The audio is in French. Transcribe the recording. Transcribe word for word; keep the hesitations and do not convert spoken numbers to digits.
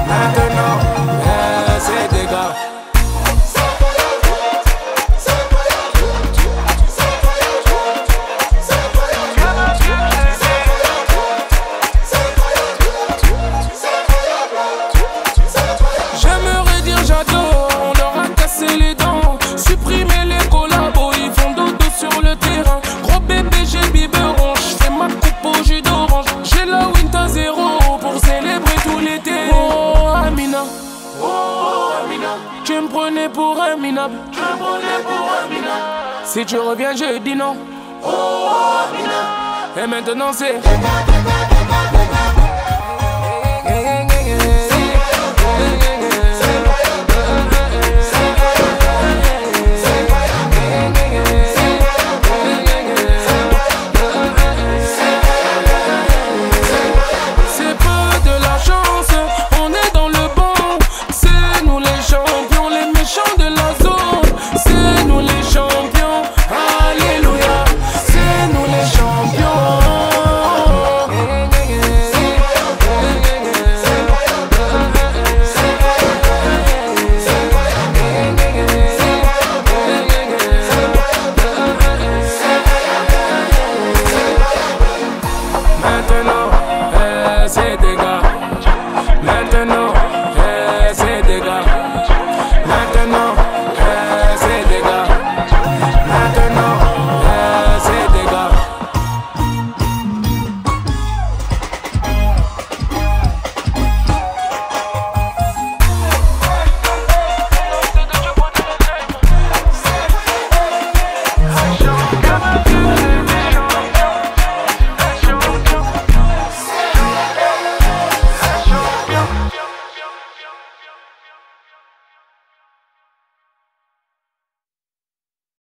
Maintenant, eh, c'est des gars. J'aimerais dire j'adore, on leur a cassé les dents. Supprimer les collabos, ils font dodo sur le terrain. Gros bébé, j'ai le biberon, j'fais ma coupe au jus d'orange. J'ai la Winta zéro pour célébrer tout l'été. Oh Amina, oh Amina, tu me prenais pour un minable. Tu me prenais pour un minable. Si tu reviens, je dis non. Oh Amina, et maintenant c'est